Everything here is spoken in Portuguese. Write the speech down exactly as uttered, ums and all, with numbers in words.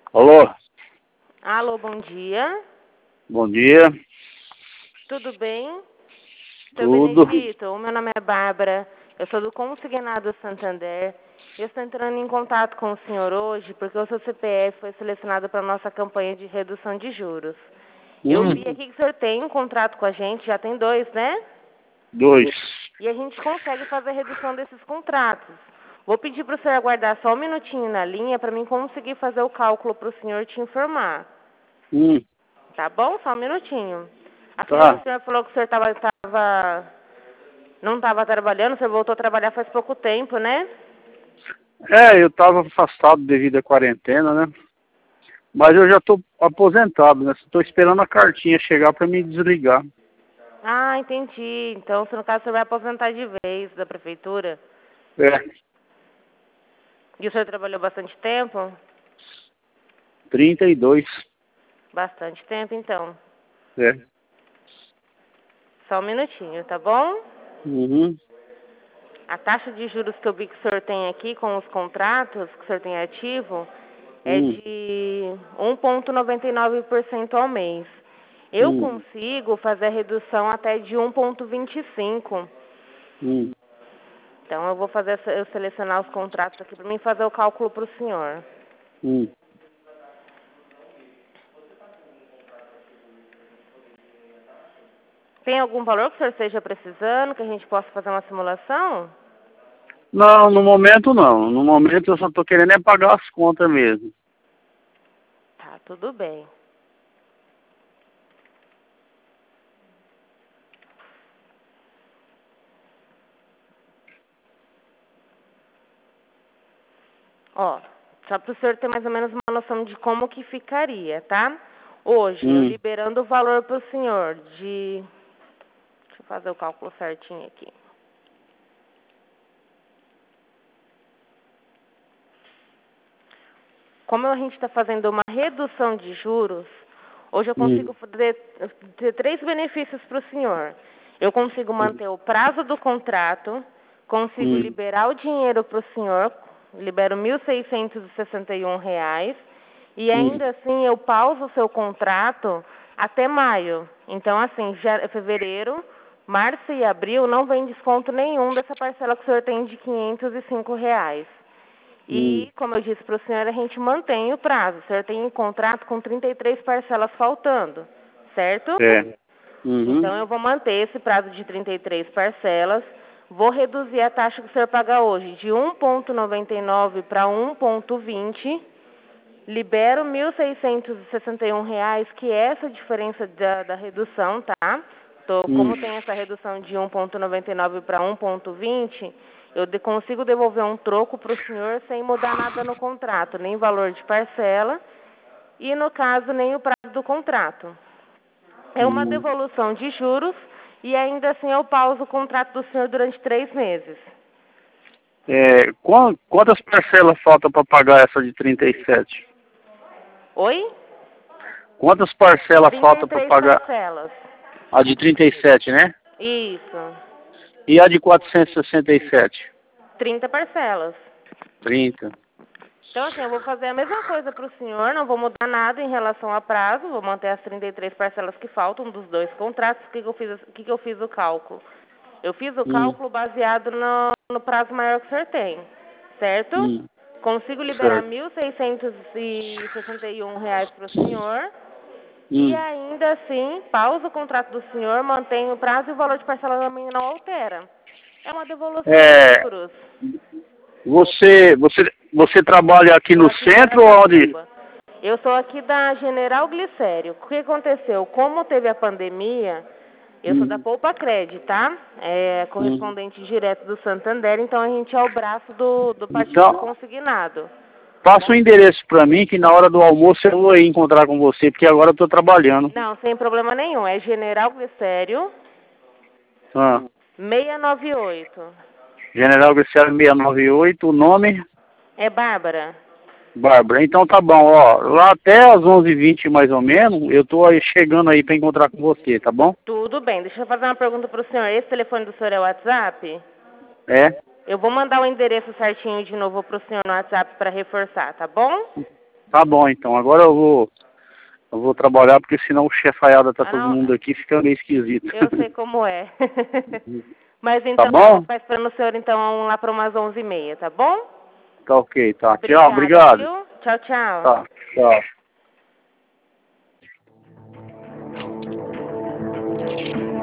Alô? Alô, bom dia. Bom dia. Tudo bem? Seu Tudo. Benedito, o meu nome é Bárbara. Eu sou do Consignado Santander. Eu estou entrando em contato com o senhor hoje porque o seu C P F foi selecionado para a nossa campanha de redução de juros. Eu Hum, vi aqui que o senhor tem um contrato com a gente, já tem dois, né? dois. E a gente consegue fazer a redução desses contratos. Vou pedir para o senhor aguardar só um minutinho na linha para mim conseguir fazer o cálculo para o senhor te informar. Hum, Tá bom? Só um minutinho. A filha do tá. senhor falou que o senhor tava, tava, não estava trabalhando, o senhor voltou a trabalhar faz pouco tempo, né? É, eu estava afastado devido à quarentena, né? Mas eu já estou aposentado, né? Estou esperando a cartinha chegar para me desligar. Ah, entendi. Então, se no caso, o senhor vai aposentar de vez da prefeitura. É, E o senhor trabalhou bastante tempo? trinta e dois. Bastante tempo, então. É. Só um minutinho, tá bom? Uhum. A taxa de juros que eu vi que o senhor tem aqui com os contratos que o senhor tem ativo é Hum, de um vírgula noventa e nove por cento ao mês. Eu hum, consigo fazer a redução até de um vírgula vinte e cinco. hum, Então eu vou fazer essa- eu selecionar os contratos aqui para mim fazer o cálculo para o senhor. hum. Tem algum valor que o senhor esteja precisando, que a gente possa fazer uma simulação? Não, no momento não. No momento eu só estou querendo é pagar as contas mesmo. Tá, tudo bem. Ó, só para o senhor ter mais ou menos uma noção de como que ficaria, tá? Hoje, eu Hum, liberando o valor para o senhor de... Deixa eu fazer o cálculo certinho aqui. Como a gente está fazendo uma redução de juros, hoje eu hum, consigo ter, ter três benefícios para o senhor. Eu consigo manter o prazo do contrato, consigo hum, liberar o dinheiro para o senhor, libero mil seiscentos e sessenta e um reais, e hum, ainda assim eu pauso o seu contrato até maio. Então, assim, já, fevereiro, março e abril não vem desconto nenhum dessa parcela que o senhor tem de quinhentos e cinco reais. hum. E, como eu disse para o senhor, a gente mantém o prazo. O senhor tem um contrato com trinta e três parcelas faltando, certo? É. Uhum. Então, eu vou manter esse prazo de trinta e três parcelas. Vou reduzir a taxa que o senhor paga hoje de um vírgula noventa e nove para um vírgula vinte. Libero mil seiscentos e sessenta e um reais, que é essa diferença da, da redução, tá? Tô, Hum. como tem essa redução de um vírgula noventa e nove para um vírgula vinte, eu de, consigo devolver um troco para o senhor sem mudar nada no contrato, nem valor de parcela e, no caso, nem o prazo do contrato. É uma Hum. devolução de juros e ainda assim eu pauso o contrato do senhor durante três meses. É, quan- quantas parcelas faltam para pagar essa de trinta e sete? Oi? Quantas parcelas trinta e faltam para três pagar parcelas. a de trinta e sete, né? Isso. E a de quatrocentos e sessenta e sete? trinta parcelas. trinta. Então, assim, eu vou fazer a mesma coisa para o senhor, não vou mudar nada em relação a prazo, vou manter as trinta e três parcelas que faltam dos dois contratos. O que, que, eu, fiz, o que, que eu fiz o cálculo? Eu fiz o Hum, cálculo baseado no, no prazo maior que o senhor tem, certo? hum, Consigo liberar certo. mil seiscentos e sessenta e um reais para o senhor e Hum. ainda assim, pausa o contrato do senhor, mantém o prazo e o valor de parcela também não altera. É uma devolução de É, juros. você, você, você trabalha aqui Estou no aqui em centro ou onde? Araçatuba. Eu sou aqui da General Glicério. O que aconteceu? Como teve a pandemia, eu sou da Hum, Poupa Cred, tá? É hum. correspondente direto do Santander, então a gente é o braço do, do partido Então, consignado. passa o endereço para mim que na hora do almoço eu vou aí encontrar com você, porque agora eu estou trabalhando. Não, sem problema nenhum. É General Glicério, Ah, seiscentos e noventa e oito. General Graciela seiscentos e noventa e oito, o nome? É Bárbara. Bárbara. Então tá bom, ó. Lá até às onze e vinte mais ou menos, eu tô aí chegando aí para encontrar com você, tá bom? Tudo bem. Deixa eu fazer uma pergunta para o senhor. Esse telefone do senhor é o WhatsApp? É? Eu vou mandar o endereço certinho de novo para o senhor no WhatsApp para reforçar, tá bom? Tá bom, então. Agora eu vou, eu vou trabalhar, porque senão o chefaiada tá Ah, todo não. mundo aqui, fica meio esquisito. Eu sei como é. Mas Tá então, eu vou bom? ficar esperando o senhor então lá para umas onze e meia, tá bom? Tá ok, tá. Tchau, Obrigada, obrigado. viu? Tchau, tchau. Tá, tchau.